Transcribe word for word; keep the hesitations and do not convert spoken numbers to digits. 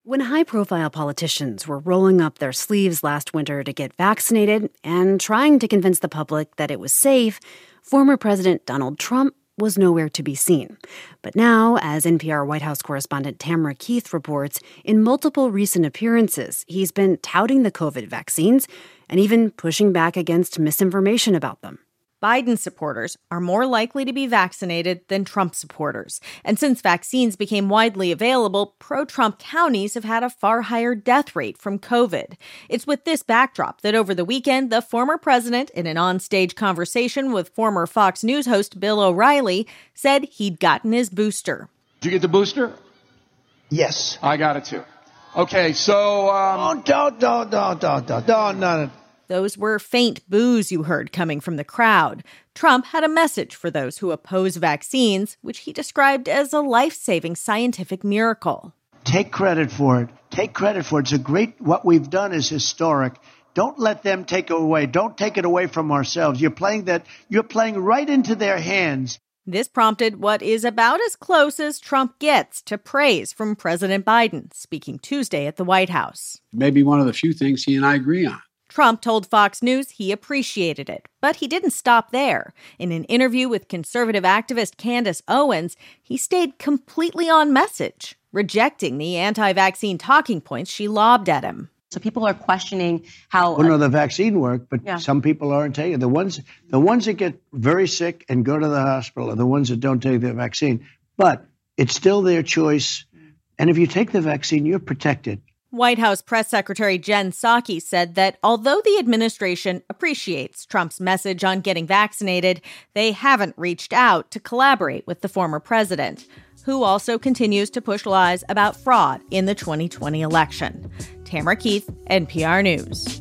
When high-profile politicians were rolling up their sleeves last winter to get vaccinated and trying to convince the public that it was safe, former President Donald Trump was nowhere to be seen. But now, as N P R White House correspondent Tamara Keith reports, in multiple recent appearances, he's been touting the COVID vaccines and even pushing back against misinformation about them. Biden supporters are more likely to be vaccinated than Trump supporters. And since vaccines became widely available, pro-Trump counties have had a far higher death rate from COVID. It's with this backdrop that over the weekend, the former president, in an onstage conversation with former Fox News host Bill O'Reilly, said he'd gotten his booster. Did you get the booster? Yes. I got it too. Okay, so... Um... Oh, don't, don't, don't, don't, don't, don't, no. Those were faint boos you heard coming from the crowd. Trump had a message for those who oppose vaccines, which he described as a life-saving scientific miracle. Take credit for it. Take credit for it. It's a great, what we've done is historic. Don't let them take it away. Don't take it away from ourselves. You're playing that, you're playing right into their hands. This prompted what is about as close as Trump gets to praise from President Biden, speaking Tuesday at the White House. Maybe one of the few things he and I agree on. Trump told Fox News he appreciated it, but he didn't stop there. In an interview with conservative activist Candace Owens, he stayed completely on message, rejecting the anti-vaccine talking points she lobbed at him. So people are questioning how... Well, no, the vaccine worked, but yeah. some people aren't taking it. The ones, the ones that get very sick and go to the hospital are the ones that don't take the vaccine. But it's still their choice. And if you take the vaccine, you're protected. White House Press Secretary Jen Psaki said that although the administration appreciates Trump's message on getting vaccinated, they haven't reached out to collaborate with the former president, who also continues to push lies about fraud in the twenty twenty election. Tamara Keith, N P R News.